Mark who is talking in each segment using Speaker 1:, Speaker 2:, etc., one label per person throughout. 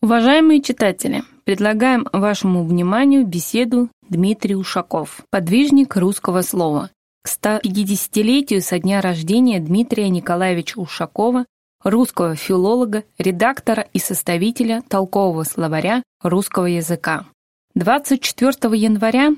Speaker 1: Уважаемые читатели, предлагаем вашему вниманию беседу Дмитрий Ушаков, подвижник русского слова. К 150-летию со дня рождения Дмитрия Николаевича Ушакова, русского филолога, редактора и составителя толкового словаря русского языка. 24 января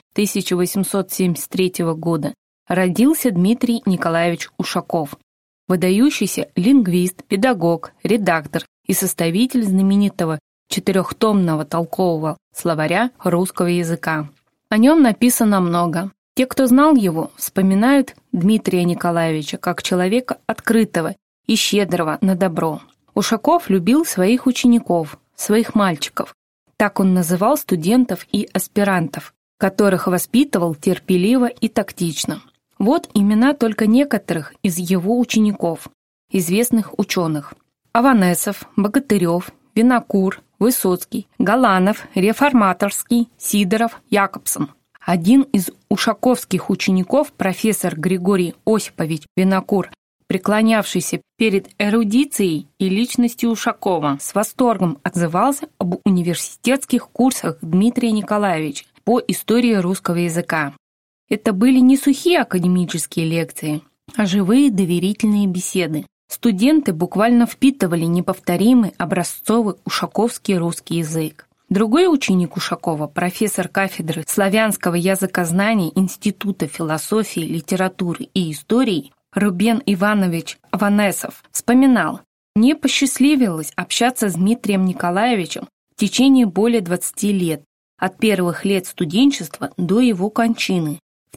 Speaker 1: 1873 года родился Дмитрий Николаевич Ушаков, выдающийся лингвист, педагог, редактор и составитель знаменитого четырехтомного толкового словаря русского языка. О нем написано много. Те, кто знал его, вспоминают Дмитрия Николаевича как человека открытого и щедрого на добро. Ушаков любил своих учеников, своих мальчиков. Так он называл студентов и аспирантов, которых воспитывал терпеливо и тактично. Вот имена только некоторых из его учеников, известных ученых: Аванесов, Богатырев, Винокур, Высоцкий, Галанов, Реформаторский, Сидоров, Якобсон. Один из ушаковских учеников, профессор Григорий Осипович Винокур, преклонявшийся перед эрудицией и личностью Ушакова, с восторгом отзывался об университетских курсах Дмитрия Николаевича по истории русского языка. Это были не сухие академические лекции, а живые доверительные беседы. Студенты буквально впитывали неповторимый образцовый ушаковский русский язык. Другой ученик Ушакова, профессор кафедры славянского языкознания Института философии, литературы и истории Рубен Иванович Аванесов, вспоминал: «Мне посчастливилось общаться с Дмитрием Николаевичем в течение более 20 лет, от первых лет студенчества до его кончины в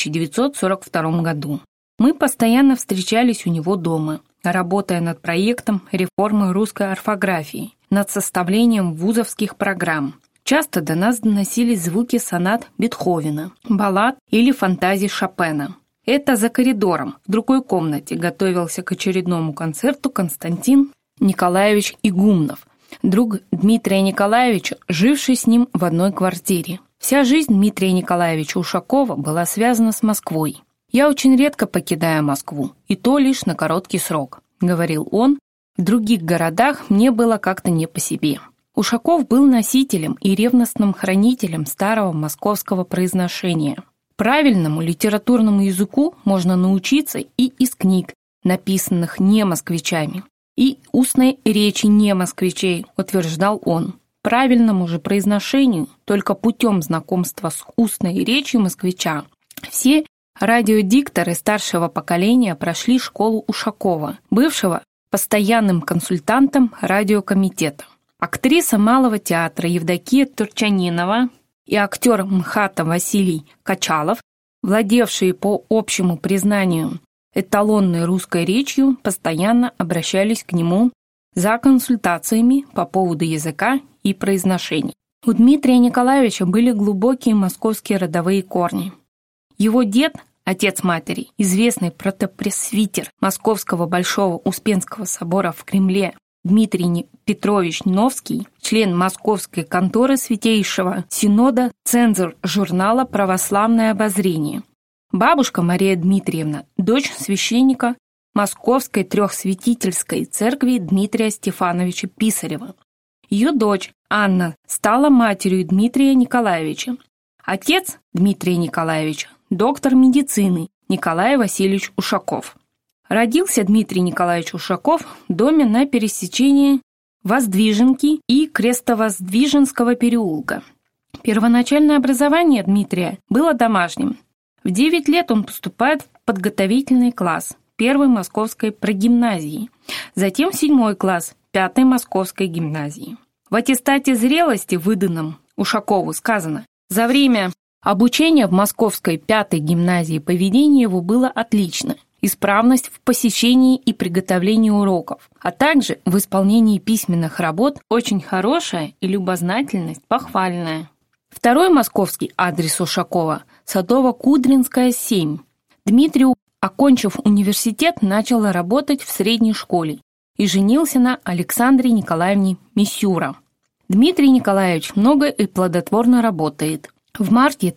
Speaker 1: 1942 году. Мы постоянно встречались у него дома, работая над проектом реформы русской орфографии, над составлением вузовских программ. Часто до нас доносились звуки сонат Бетховена, баллад или фантазий Шопена. Это за коридором, в другой комнате, готовился к очередному концерту Константин Николаевич Игумнов, друг Дмитрия Николаевича, живший с ним в одной квартире. Вся жизнь Дмитрия Николаевича Ушакова была связана с Москвой. «Я очень редко покидаю Москву, и то лишь на короткий срок», — говорил он. «В других городах мне было как-то не по себе». Ушаков был носителем и ревностным хранителем старого московского произношения. Правильному литературному языку можно научиться и из книг, написанных не москвичами, и устной речи не москвичей, утверждал он. Правильному же произношению только путем знакомства с устной речью москвича. Все радиодикторы старшего поколения прошли школу Ушакова, бывшего постоянным консультантом радиокомитета. Актриса Малого театра Евдокия Турчанинова и актер МХАТа Василий Качалов, владевшие по общему признанию эталонной русской речью, постоянно обращались к нему за консультациями по поводу языка и произношений. У Дмитрия Николаевича были глубокие московские родовые корни. Его дед, отец матери, известный протопресвитер Московского Большого Успенского собора в Кремле Дмитрий Петрович Новский, член Московской конторы Святейшего Синода, цензор журнала «Православное обозрение». Бабушка Мария Дмитриевна, дочь священника Московской Трехсвятительской церкви Дмитрия Стефановича Писарева. Ее дочь Анна стала матерью Дмитрия Николаевича. Отец Дмитрия Николаевича – доктор медицины Николай Васильевич Ушаков. Родился Дмитрий Николаевич Ушаков в доме на пересечении Воздвиженки и Крестовоздвиженского переулка. Первоначальное образование Дмитрия было домашним. В 9 лет он поступает в подготовительный класс 1-й Московской прогимназии, затем в 7 класс 5-й Московской гимназии. В аттестате зрелости, выданном Ушакову, сказано: «За время обучения в Московской 5-й гимназии поведение его было отлично, исправность в посещении и приготовлении уроков, а также в исполнении письменных работ очень хорошая и любознательность похвальная». Второй московский адрес Ушакова – Садово-Кудринская, 7. Дмитрий, окончив университет, начал работать в средней школе и женился на Александре Николаевне Мисюра. Дмитрий Николаевич много и плодотворно работает. В марте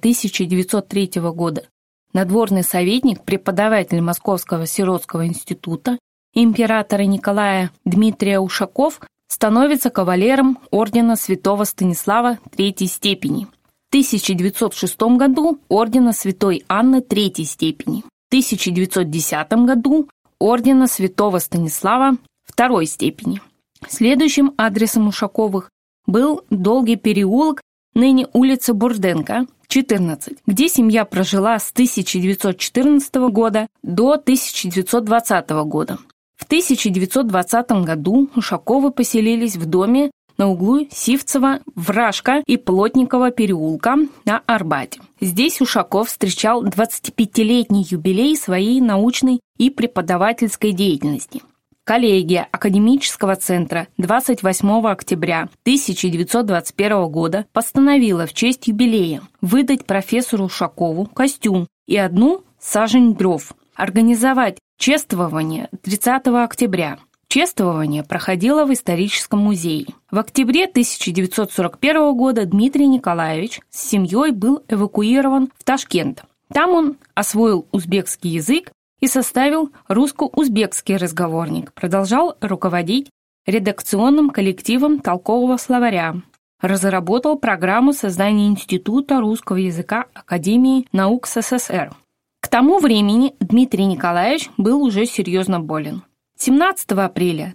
Speaker 1: 1903 года надворный советник, преподаватель Московского сиротского института императора Николая Дмитрия Ушаков становится кавалером ордена Святого Станислава III степени. В 1906 году ордена Святой Анны III степени. В 1910 году ордена Святого Станислава II степени. Следующим адресом Ушаковых был Долгий переулок, ныне улица Бурденко, 14, где семья прожила с 1914 года до 1920 года. В 1920 году Ушаковы поселились в доме на углу Сивцева, Вражка и Плотникова переулка на Арбате. Здесь Ушаков встречал 25-летний юбилей своей научной и преподавательской деятельности. Коллегия Академического центра 28 октября 1921 года постановила в честь юбилея выдать профессору Ушакову костюм и 1 сажень дров, организовать чествование 30 октября. Чествование проходило в историческом музее. В октябре 1941 года Дмитрий Николаевич с семьей был эвакуирован в Ташкент. Там он освоил узбекский язык и составил русско-узбекский разговорник, продолжал руководить редакционным коллективом толкового словаря, разработал программу создания Института русского языка Академии наук СССР. К тому времени Дмитрий Николаевич был уже серьезно болен. 17 апреля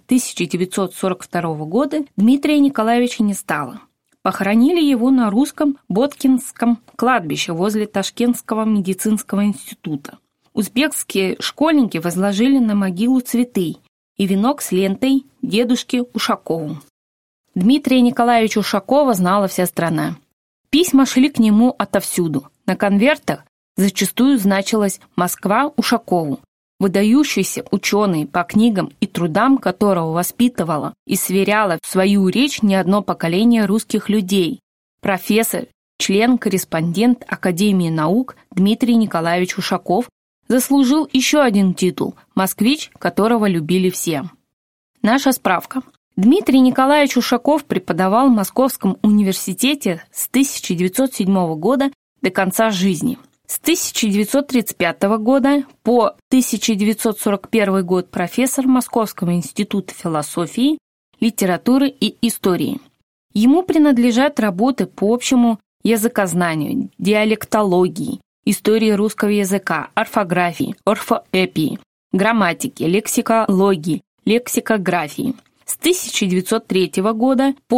Speaker 1: 1942 года Дмитрия Николаевича не стало. Похоронили его на русском Боткинском кладбище возле Ташкентского медицинского института. Узбекские школьники возложили на могилу цветы и венок с лентой дедушке Ушакову. Дмитрия Николаевича Ушакова знала вся страна. Письма шли к нему отовсюду. На конвертах зачастую значилось «Москва Ушакову», выдающийся ученый, по книгам и трудам которого воспитывала и сверяла в свою речь не одно поколение русских людей, профессор, член-корреспондент Академии наук Дмитрий Николаевич Ушаков заслужил еще один титул «Москвич, которого любили все». Наша справка. Дмитрий Николаевич Ушаков преподавал в Московском университете с 1907 года до конца жизни. С 1935 года по 1941 год профессор Московского института философии, литературы и истории. Ему принадлежат работы по общему языкознанию, диалектологии, истории русского языка, орфографии, орфоэпии, грамматики, лексикологии, лексикографии. С 1903 года по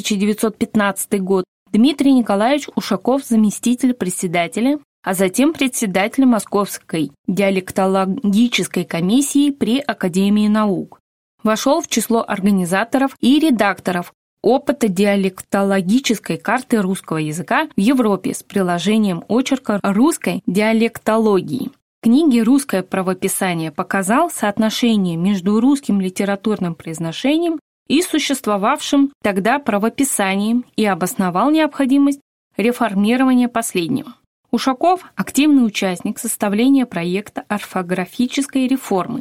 Speaker 1: 1915 год Дмитрий Николаевич Ушаков заместитель председателя, а затем председатель Московской диалектологической комиссии при Академии наук. Вошел в число организаторов и редакторов опыта диалектологической карты русского языка в Европе с приложением очерка русской диалектологии. В книге «Русское правописание» показал соотношение между русским литературным произношением и существовавшим тогда правописанием и обосновал необходимость реформирования последнего. Ушаков – активный участник составления проекта орфографической реформы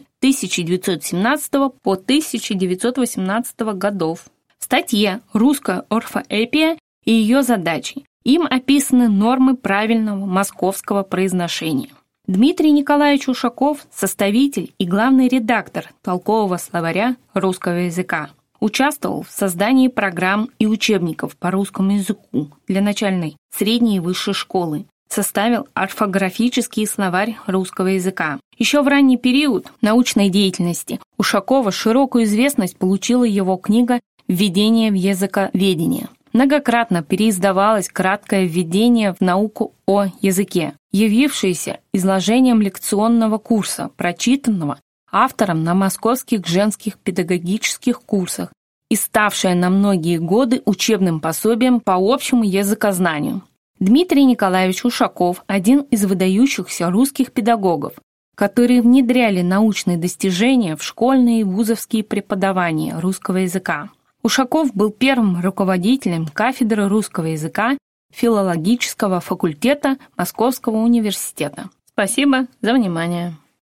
Speaker 1: 1917 по 1918 годов. В статье «Русская орфоэпия и ее задачи» им описаны нормы правильного московского произношения. Дмитрий Николаевич Ушаков – составитель и главный редактор толкового словаря русского языка. Участвовал в создании программ и учебников по русскому языку для начальной, средней и высшей школы. Составил орфографический словарь русского языка. Еще в ранний период научной деятельности Ушакова широкую известность получила его книга «Введение в языковедение». Многократно переиздавалось краткое введение в науку о языке, явившееся изложением лекционного курса, прочитанного автором на московских женских педагогических курсах и ставшее на многие годы учебным пособием по общему языкознанию. Дмитрий Николаевич Ушаков – один из выдающихся русских педагогов, которые внедряли научные достижения в школьные и вузовские преподавания русского языка. Ушаков был первым руководителем кафедры русского языка филологического факультета Московского университета. Спасибо за внимание.